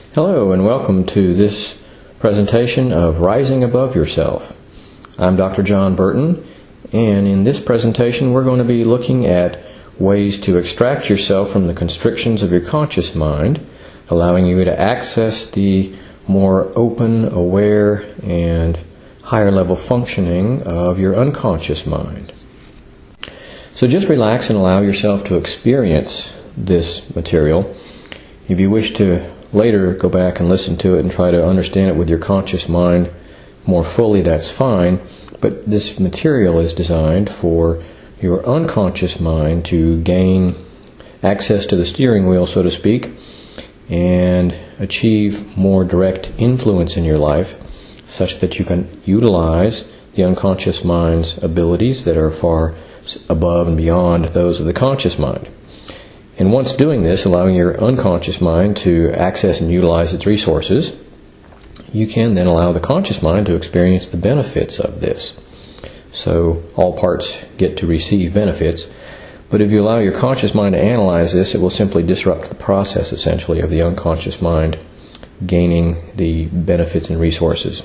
Hello and welcome to this presentation of Rising Above Yourself. I'm Dr. John Burton, and in this presentation we're going to be looking at ways to extract yourself from the constrictions of your conscious mind, allowing you to access the more open, aware, and higher level functioning of your unconscious mind. So just relax and allow yourself to experience this material. If you wish to later go back and listen to it and try to understand it with your conscious mind more fully, that's fine, but this material is designed for your unconscious mind to gain access to the steering wheel, so to speak, and achieve more direct influence in your life such that you can utilize the unconscious mind's abilities that are far above and beyond those of the conscious mind. And once doing this, allowing your unconscious mind to access and utilize its resources, you can then allow the conscious mind to experience the benefits of this. So all parts get to receive benefits. But if you allow your conscious mind to analyze this, it will simply disrupt the process, essentially, of the unconscious mind gaining the benefits and resources.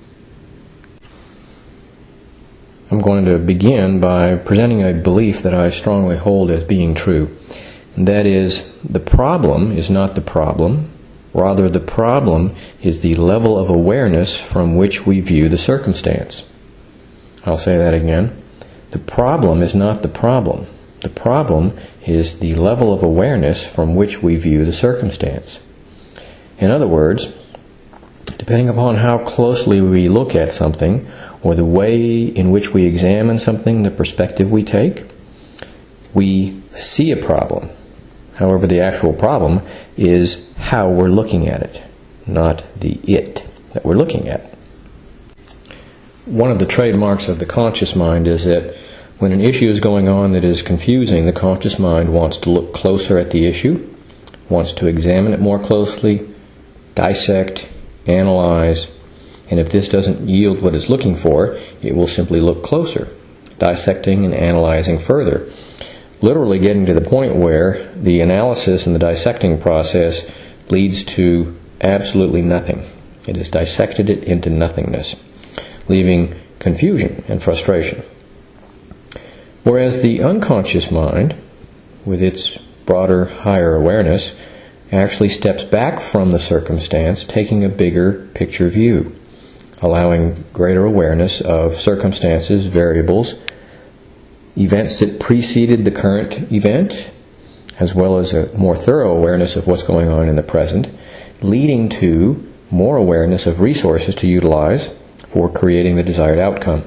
I'm going to begin by presenting a belief that I strongly hold as being true. And that is, the problem is not the problem. Rather, the problem is the level of awareness from which we view the circumstance. I'll say that again. The problem is not the problem. The problem is the level of awareness from which we view the circumstance. In other words, depending upon how closely we look at something, or the way in which we examine something, the perspective we take, we see a problem. However, the actual problem is how we're looking at it, not the it that we're looking at. One of the trademarks of the conscious mind is that when an issue is going on that is confusing, the conscious mind wants to look closer at the issue, wants to examine it more closely, dissect, analyze, and if this doesn't yield what it's looking for, it will simply look closer, dissecting and analyzing further, literally getting to the point where the analysis and the dissecting process leads to absolutely nothing. It has dissected it into nothingness, leaving confusion and frustration. Whereas the unconscious mind, with its broader, higher awareness, actually steps back from the circumstance, taking a bigger picture view, allowing greater awareness of circumstances, variables, events that preceded the current event, as well as a more thorough awareness of what's going on in the present, leading to more awareness of resources to utilize for creating the desired outcome.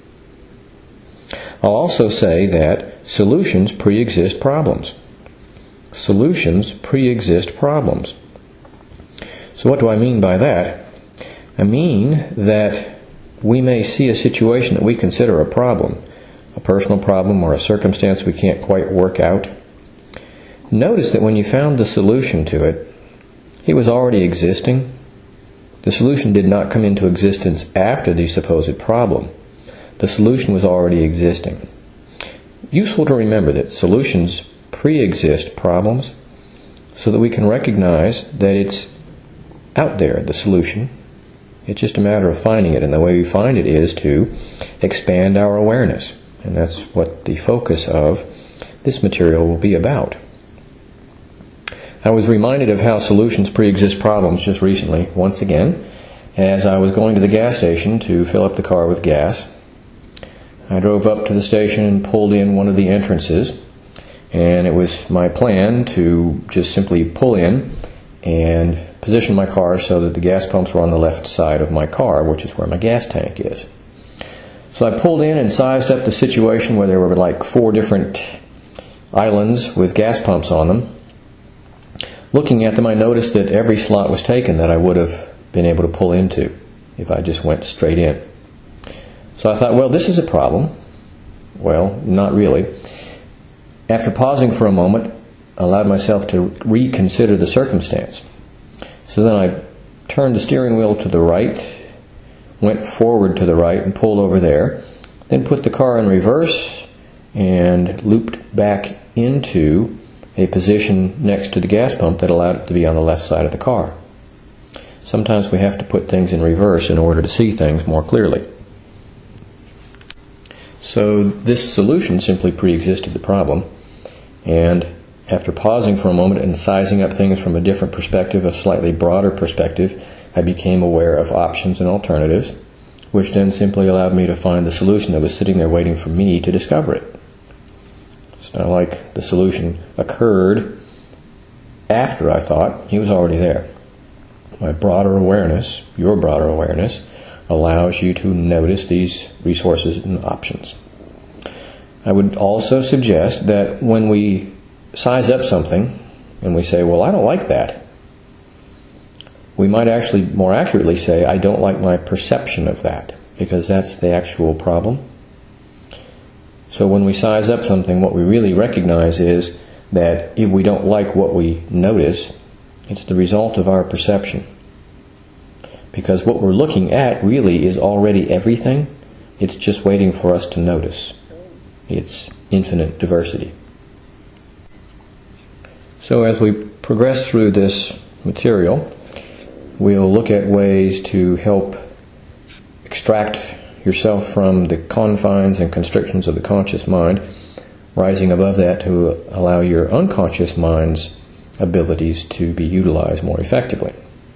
I'll also say that solutions pre-exist problems. Solutions pre-exist problems. So what do I mean by that? I mean that we may see a situation that we consider a problem, a personal problem or a circumstance we can't quite work out. Notice that when you found the solution to it, it was already existing. The solution did not come into existence after the supposed problem. The solution was already existing. Useful to remember that solutions pre-exist problems so that we can recognize that it's out there, the solution. It's just a matter of finding it, and the way we find it is to expand our awareness. And that's what the focus of this material will be about. I was reminded of how solutions pre-exist problems just recently, once again, as I was going to the gas station to fill up the car with gas. I drove up to the station and pulled in one of the entrances, and it was my plan to just simply pull in and position my car so that the gas pumps were on the left side of my car, which is where my gas tank is. So I pulled in and sized up the situation where there were like 4 different islands with gas pumps on them. Looking at them, I noticed that every slot was taken that I would have been able to pull into if I just went straight in. So I thought, well, this is a problem. Well, not really. After pausing for a moment, I allowed myself to reconsider the circumstance. So then I turned the steering wheel to the right, went forward to the right and pulled over there, then put the car in reverse and looped back into a position next to the gas pump that allowed it to be on the left side of the car. Sometimes we have to put things in reverse in order to see things more clearly. So this solution simply pre-existed the problem, and after pausing for a moment and sizing up things from a different perspective, a slightly broader perspective, I became aware of options and alternatives, which then simply allowed me to find the solution that was sitting there waiting for me to discover it. It's not like the solution occurred after I thought; he was already there. My broader awareness, your broader awareness, allows you to notice these resources and options. I would also suggest that when we size up something and we say, well, I don't like that, we might actually more accurately say, I don't like my perception of that, because that's the actual problem. So when we size up something, what we really recognize is that if we don't like what we notice, it's the result of our perception. Because what we're looking at really is already everything. It's just waiting for us to notice. It's infinite diversity. So as we progress through this material, we'll look at ways to help extract yourself from the confines and constrictions of the conscious mind, rising above that to allow your unconscious mind's abilities to be utilized more effectively.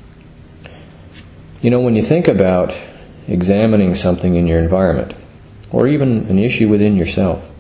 You know, when you think about examining something in your environment, or even an issue within yourself,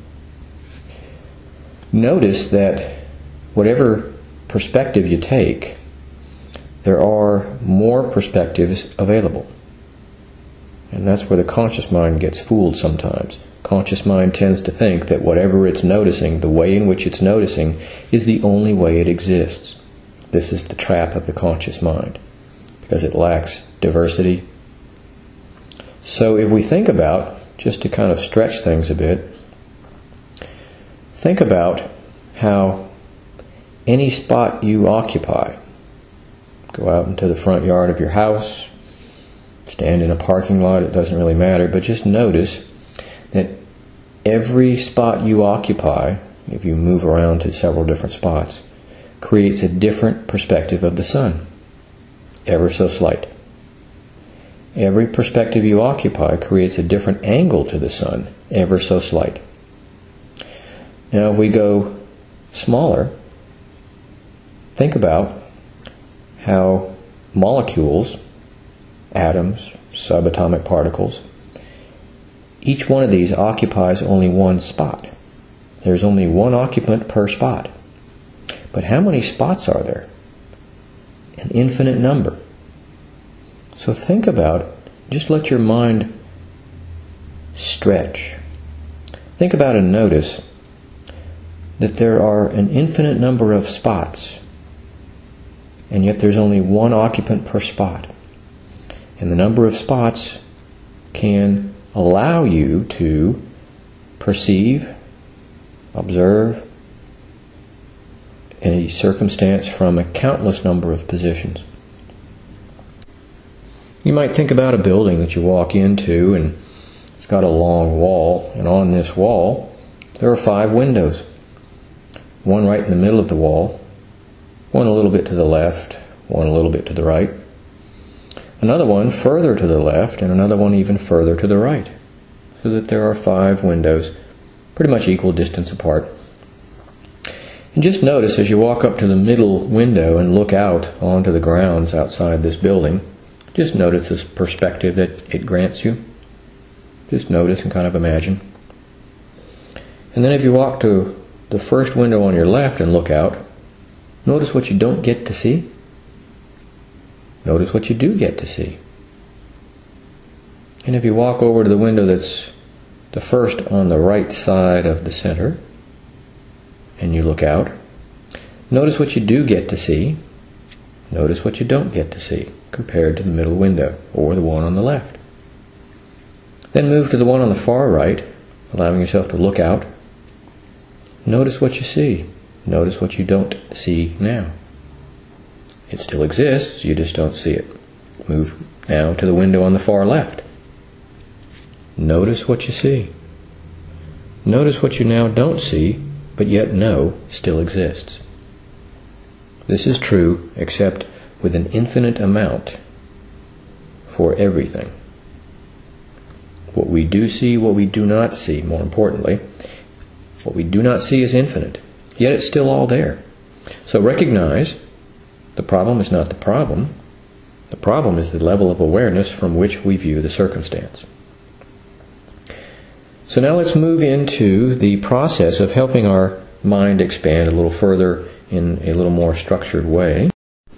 notice that whatever perspective you take, there are more perspectives available. And that's where the conscious mind gets fooled sometimes. Conscious mind tends to think that whatever it's noticing, the way in which it's noticing, is the only way it exists. This is the trap of the conscious mind, because it lacks diversity. So if we think about, just to kind of stretch things a bit, think about how any spot you occupy, go out into the front yard of your house, stand in a parking lot, it doesn't really matter, but just notice that every spot you occupy, if you move around to several different spots, creates a different perspective of the sun, ever so slight. Every perspective you occupy creates a different angle to the sun, ever so slight. Now if we go smaller, think about how molecules, atoms, subatomic particles, each one of these occupies only one spot. There's only one occupant per spot. But how many spots are there? An infinite number. So think about, just let your mind stretch. Think about and notice that there are an infinite number of spots, and yet there's only one occupant per spot. And the number of spots can allow you to perceive, observe any circumstance from a countless number of positions. You might think about a building that you walk into, and it's got a long wall, and on this wall there are 5 windows. One right in the middle of the wall, one a little bit to the left, one a little bit to the right, another one further to the left, and another one even further to the right, so that there are 5 windows pretty much equal distance apart. And just notice as you walk up to the middle window and look out onto the grounds outside this building, just notice this perspective that it grants you. Just notice and kind of imagine. And then if you walk to the first window on your left and look out, notice what you don't get to see. Notice what you do get to see. And if you walk over to the window that's the first on the right side of the center, and you look out, notice what you do get to see. Notice what you don't get to see compared to the middle window or the one on the left. Then move to the one on the far right, allowing yourself to look out. Notice what you see. Notice what you don't see now. It still exists, you just don't see it. Move now to the window on the far left. Notice what you see. Notice what you now don't see, but yet know still exists. This is true except with an infinite amount for everything. What we do see, what we do not see, more importantly. What we do not see is infinite, yet it's still all there. So recognize the problem is not the problem. The problem is the level of awareness from which we view the circumstance. So now let's move into the process of helping our mind expand a little further in a little more structured way.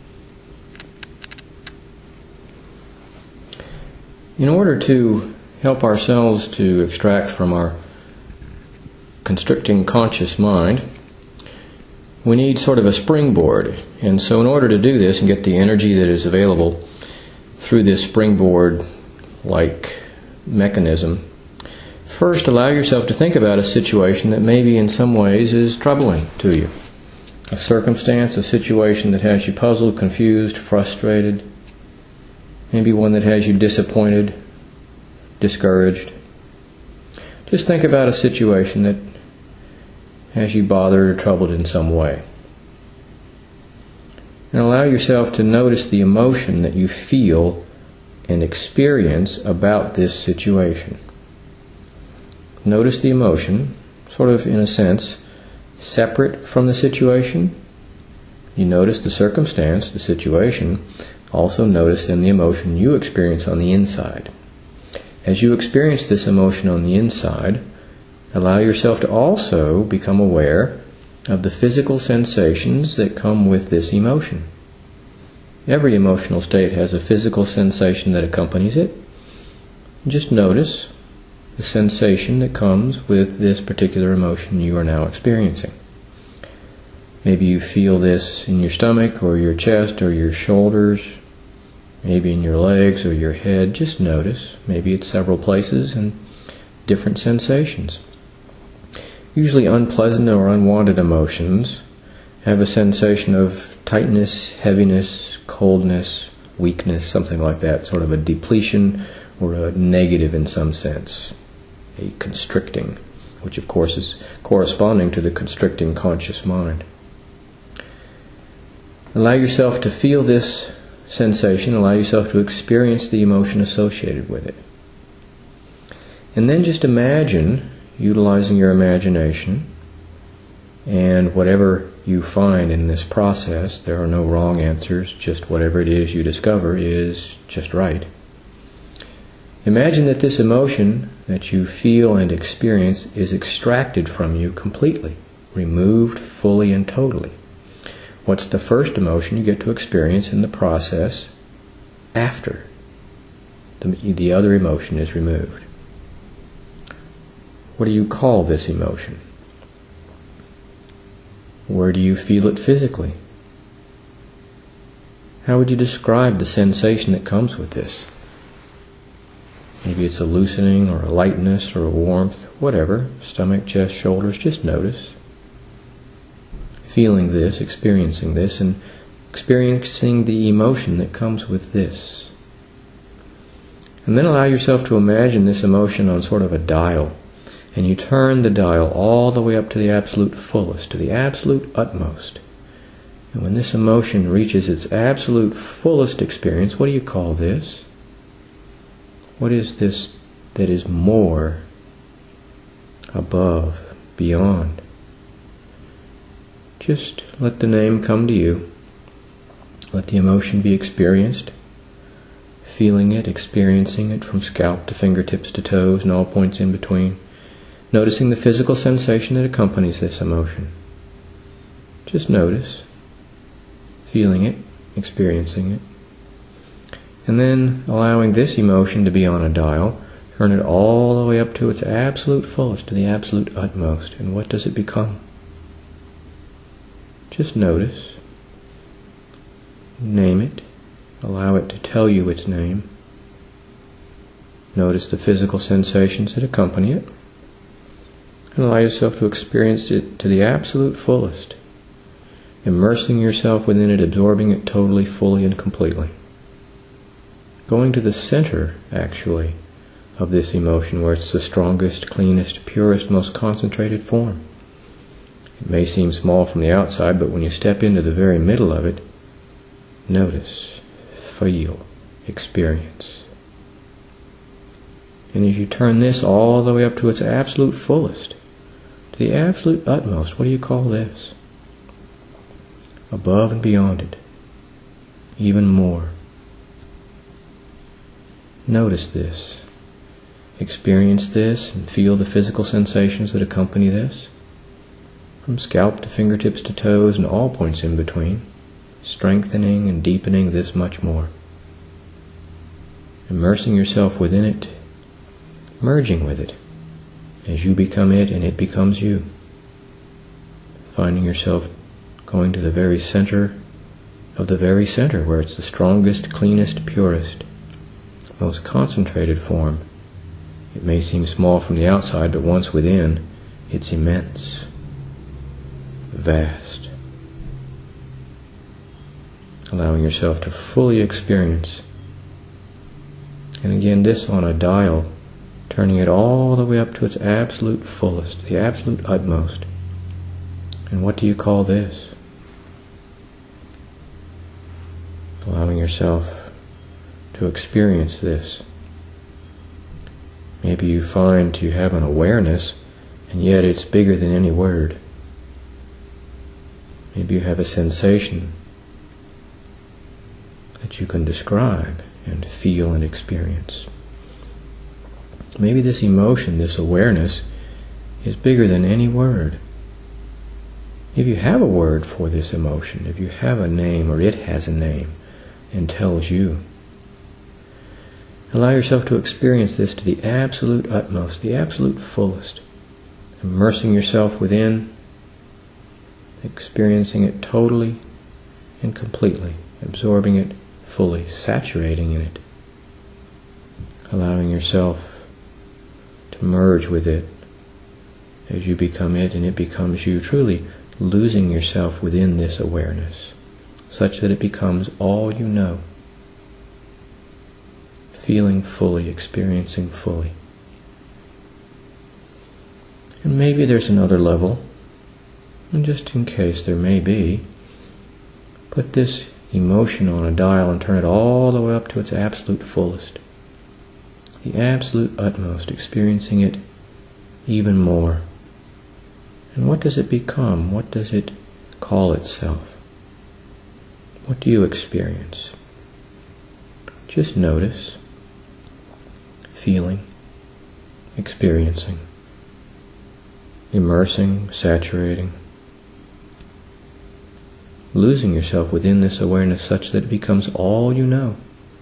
In order to help ourselves to extract from our constricting conscious mind, we need sort of a springboard. And so in order to do this and get the energy that is available through this springboard-like mechanism, first allow yourself to think about a situation that maybe in some ways is troubling to you. A circumstance, a situation that has you puzzled, confused, frustrated, maybe one that has you disappointed, discouraged. Just think about a situation that has you bothered or troubled in some way. And allow yourself to notice the emotion that you feel and experience about this situation. Notice the emotion, sort of in a sense, separate from the situation. You notice the circumstance, the situation. Also notice then the emotion you experience on the inside. As you experience this emotion on the inside, allow yourself to also become aware of the physical sensations that come with this emotion. Every emotional state has a physical sensation that accompanies it. Just notice the sensation that comes with this particular emotion you are now experiencing. Maybe you feel this in your stomach or your chest or your shoulders, maybe in your legs or your head. Just notice. Maybe it's several places and different sensations. Usually unpleasant or unwanted emotions have a sensation of tightness, heaviness, coldness, weakness, something like that, sort of a depletion or a negative in some sense, a constricting, which of course is corresponding to the constricting conscious mind. Allow yourself to feel this sensation, allow yourself to experience the emotion associated with it. And then just imagine, utilizing your imagination, and whatever you find in this process, there are no wrong answers, just whatever it is you discover is just right. Imagine that this emotion that you feel and experience is extracted from you completely, removed fully and totally. What's the first emotion you get to experience in the process after the other emotion is removed? What do you call this emotion? Where do you feel it physically? How would you describe the sensation that comes with this? Maybe it's a loosening or a lightness or a warmth, whatever, stomach, chest, shoulders, just notice. Feeling this, experiencing this, and experiencing the emotion that comes with this. And then allow yourself to imagine this emotion on sort of a dial. And you turn the dial all the way up to the absolute fullest, to the absolute utmost. And when this emotion reaches its absolute fullest experience, what do you call this? What is this that is more, above, beyond? Just let the name come to you. Let the emotion be experienced. Feeling it, experiencing it from scalp to fingertips to toes and all points in between. Noticing the physical sensation that accompanies this emotion. Just notice, feeling it, experiencing it. And then allowing this emotion to be on a dial, turn it all the way up to its absolute fullest, to the absolute utmost. And what does it become? Just notice. Name it. Allow it to tell you its name. Notice the physical sensations that accompany it. And allow yourself to experience it to the absolute fullest, immersing yourself within it, absorbing it totally, fully, and completely. Going to the center, actually, of this emotion, where it's the strongest, cleanest, purest, most concentrated form. It may seem small from the outside, but when you step into the very middle of it, notice, feel, experience. And as you turn this all the way up to its absolute fullest, to the absolute utmost, what do you call this? Above and beyond it, even more. Notice this. Experience this and feel the physical sensations that accompany this, from scalp to fingertips to toes and all points in between, strengthening and deepening this much more. Immersing yourself within it, merging with it, as you become it and it becomes you. Finding yourself going to the very center of the very center, where it's the strongest, cleanest, purest, most concentrated form. It may seem small from the outside, but once within, it's immense, vast. Allowing yourself to fully experience. And again, this on a dial, turning it all the way up to its absolute fullest, the absolute utmost. And what do you call this? Allowing yourself to experience this. Maybe you find you have an awareness, and yet it's bigger than any word. Maybe you have a sensation that you can describe and feel and experience. Maybe this emotion, this awareness, is bigger than any word. If you have a word for this emotion, if you have a name, or it has a name and tells you, allow yourself to experience this to the absolute utmost, the absolute fullest, immersing yourself within, experiencing it totally and completely, absorbing it fully, saturating in it, allowing yourself to merge with it as you become it and it becomes you, truly losing yourself within this awareness, such that it becomes all you know. Feeling fully, experiencing fully. And maybe there's another level, and just in case there may be, put this emotion on a dial and turn it all the way up to its absolute fullest, the absolute utmost, experiencing it even more. And what does it become? What does it call itself? What do you experience? Just notice. Feeling, experiencing, immersing, saturating, losing yourself within this awareness such that it becomes all you know.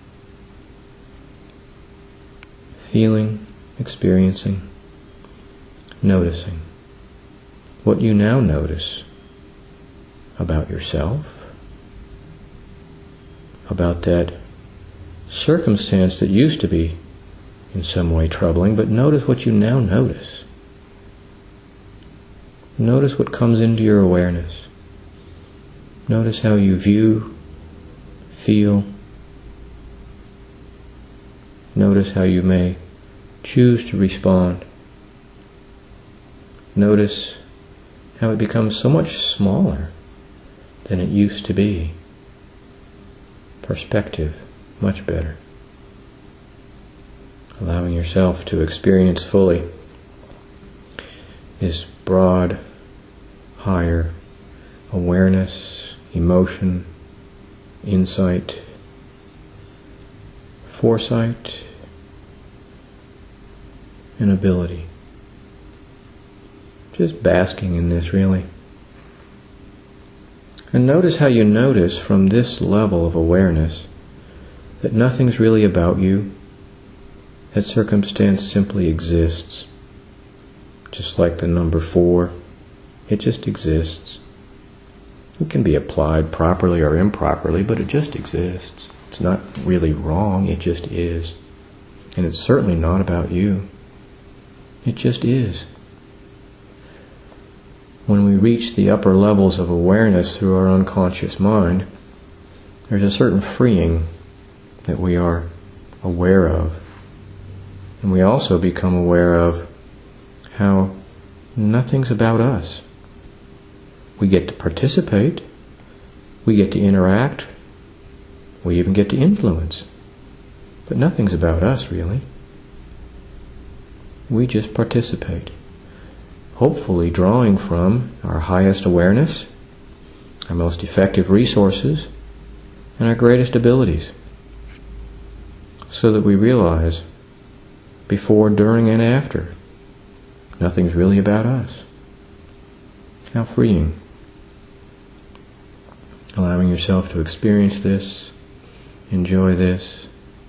Feeling, experiencing, noticing. What you now notice about yourself, about that circumstance that used to be in some way troubling, but notice what you now notice. Notice what comes into your awareness. Notice how you view, feel. Notice how you may choose to respond. Notice how it becomes so much smaller than it used to be. Perspective, much better. Allowing yourself to experience fully this broad, higher awareness, emotion, insight, foresight, and ability. Just basking in this, really. And notice how you notice from this level of awareness that nothing's really about you. That circumstance simply exists. Just like the number 4, it just exists. It can be applied properly or improperly, but it just exists. It's not really wrong, it just is. And it's certainly not about you. It just is. When we reach the upper levels of awareness through our unconscious mind, there's a certain freeing that we are aware of. And we also become aware of how nothing's about us. We get to participate, we get to interact, we even get to influence. But nothing's about us, really. we just participate, hopefully drawing from our highest awareness, our most effective resources, and our greatest abilities, so that we realize, before, during, and after, nothing's really about us. How freeing. Allowing yourself to experience this, enjoy this,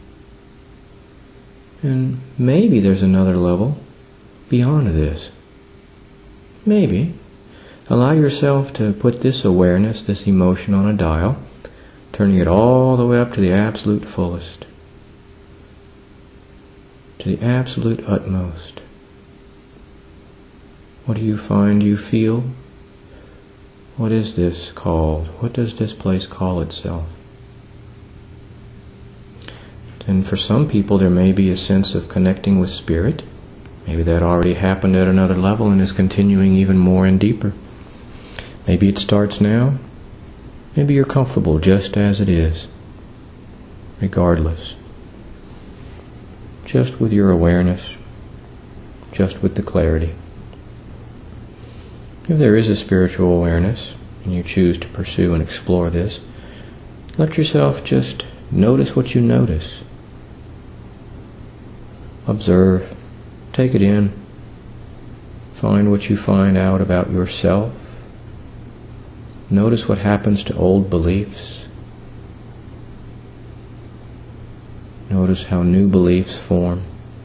and maybe there's another level beyond this. Maybe. Allow yourself to put this awareness, this emotion on a dial, turning it all the way up to the absolute fullest, to the absolute utmost. What do you find you feel? What is this called? What does this place call itself? And for some people there may be a sense of connecting with spirit. Maybe that already happened at another level and is continuing even more and deeper. Maybe it starts now. Maybe you're comfortable just as it is, regardless. Just with your awareness, just with the clarity. If there is a spiritual awareness, and you choose to pursue and explore this, let yourself just notice what you notice. Observe, take it in, find what you find out about yourself. Notice what happens to old beliefs. Notice how new beliefs form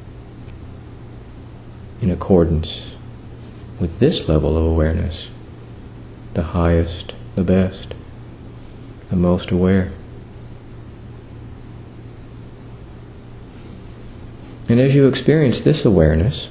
in accordance with this level of awareness, the highest, the best, the most aware. And as you experience this awareness,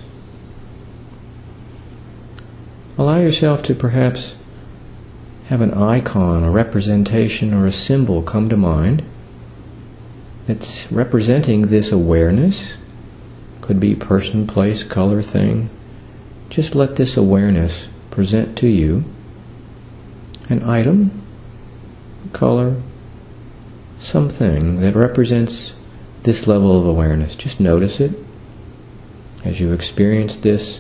allow yourself to perhaps have an icon, a representation, or a symbol come to mind that's representing this awareness. Could be person, place, color, thing. Just let this awareness present to you an item, a color, something that represents this level of awareness. Just notice it as you experience this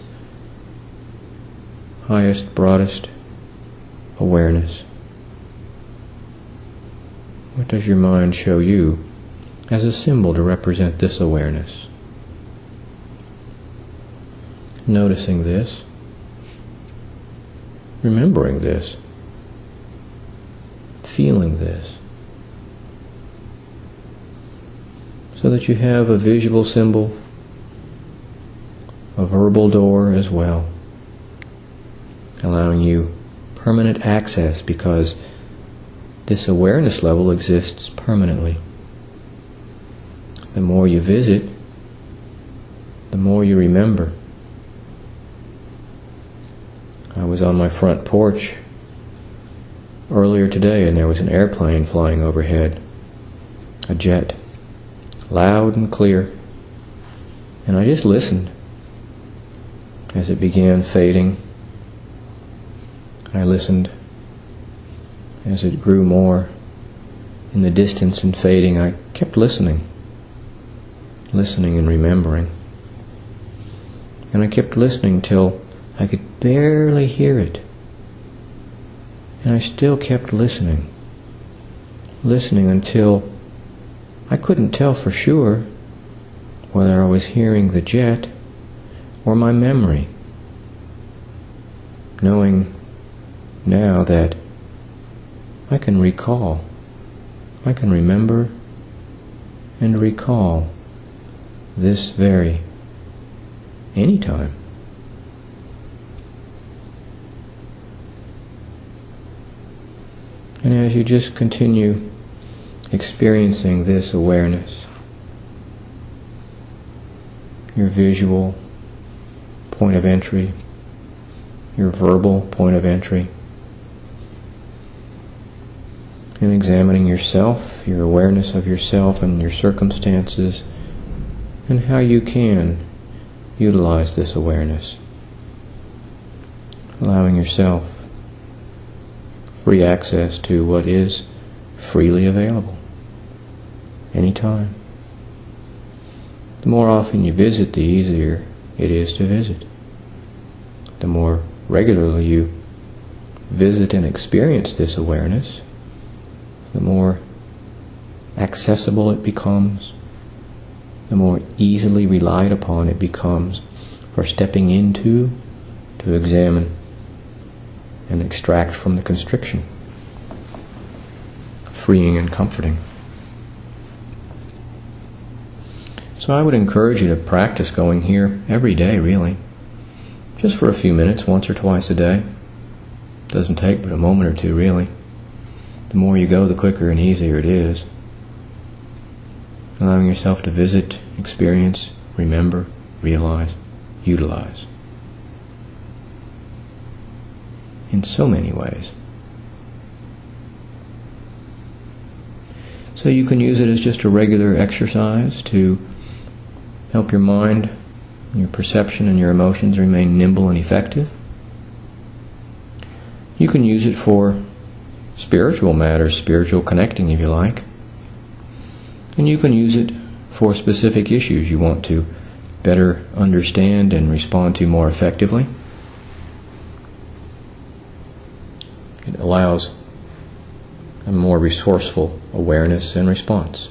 highest, broadest awareness. What does your mind show you as a symbol to represent this awareness? Noticing this, remembering this, feeling this, so that you have a visual symbol, a verbal door as well, allowing you permanent access, because this awareness level exists permanently. The more you visit, the more you remember. I was on my front porch earlier today and there was an airplane flying overhead, a jet, loud and clear, and I just listened as it began fading. I listened as it grew more in the distance and fading. I kept listening and remembering. And I kept listening till I could barely hear it. And I still kept listening until I couldn't tell for sure whether I was hearing the jet or my memory, knowing now that I can recall, I can remember and recall this very anytime. And as you just continue experiencing this awareness, your visual point of entry, your verbal point of entry, and examining yourself, your awareness of yourself and your circumstances, and how you can utilize this awareness. Allowing yourself free access to what is freely available, anytime. The more often you visit, the easier it is to visit. The more regularly you visit and experience this awareness, the more accessible it becomes, the more easily relied upon it becomes for stepping into, to examine and extract from the constriction, freeing and comforting. So I would encourage you to practice going here every day, really. Just for a few minutes, once or twice a day. Doesn't take but a moment or two, really. The more you go, the quicker and easier it is. Allowing yourself to visit, experience, remember, realize, utilize. In so many ways. So you can use it as just a regular exercise to help your mind, your perception, and your emotions remain nimble and effective. You can use it for spiritual matters, spiritual connecting if you like. And you can use it for specific issues you want to better understand and respond to more effectively. It allows a more resourceful awareness and response.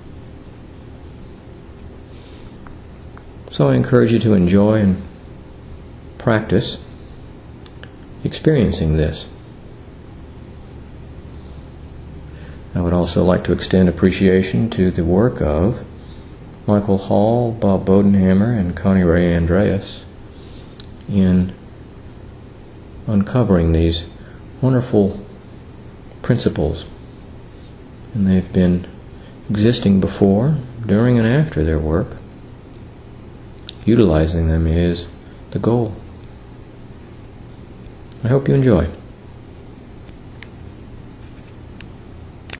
So I encourage you to enjoy and practice experiencing this. I would also like to extend appreciation to the work of Michael Hall, Bob Bodenhammer, and Connie Ray Andreas in uncovering these wonderful principles. And they've been existing before, during, and after their work. Utilizing them is the goal. I hope you enjoy.